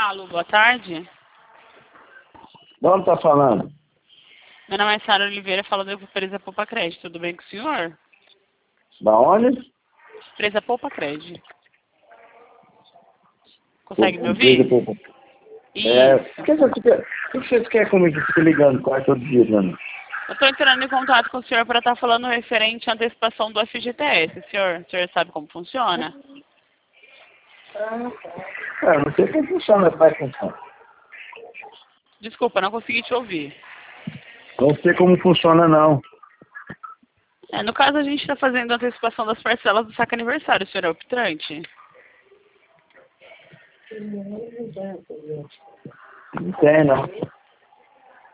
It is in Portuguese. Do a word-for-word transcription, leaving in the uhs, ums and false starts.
Alô, boa tarde. De onde tá falando? Meu nome é Sara Oliveira, falo da empresa Poupa Crédito. Tudo bem com o senhor? Da onde? Empresa Poupa Crédito. Consegue me ouvir? Empresa Poupa. É, o que você quer, o que vocês querem comigo que fica ligando quase todo dia, mano? Eu estou entrando em contato com o senhor para estar falando referente à antecipação do F G T S. Senhor, o senhor sabe como funciona? É, não sei como funciona, mas faz função. Desculpa, não consegui te ouvir. Não sei como funciona, não. É, no caso, a gente está fazendo a antecipação das parcelas do saque aniversário. O senhor é optante? Não tem, não.